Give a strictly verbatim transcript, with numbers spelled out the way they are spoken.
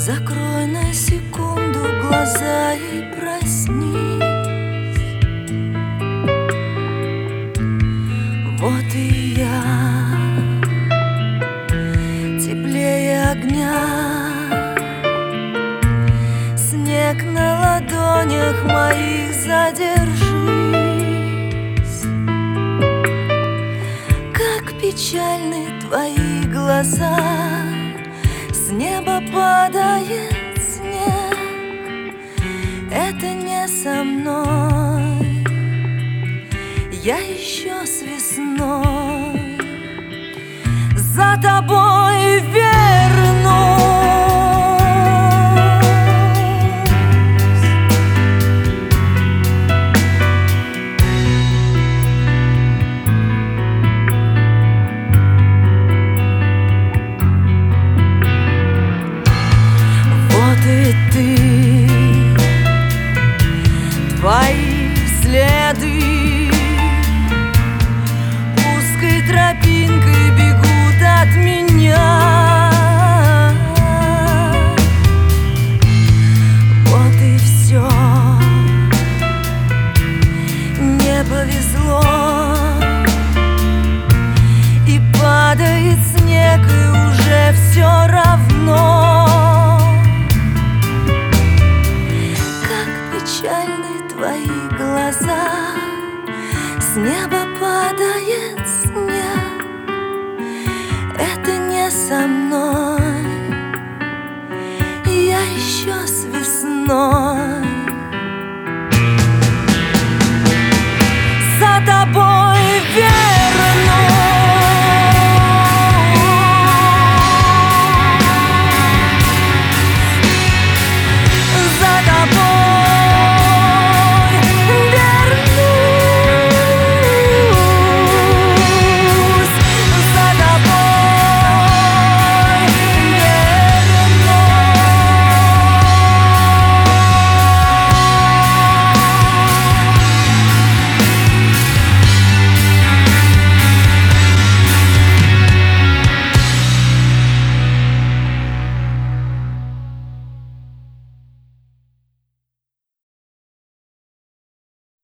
Закрой на секунду глаза и проснись. Вот и я, теплее огня, снег на ладонях моих, задержись. Как печальны твои глаза, с неба падает снег. Это не со мной, я еще с весной за тобой вернусь. Вот и ты, твои следы узкой тропинкой бегут от меня. Вот и все, не повезло, и падает снег, и уже все равно. Как печальны твои глаза, с неба падает снег. Это не со мной, я еще с весной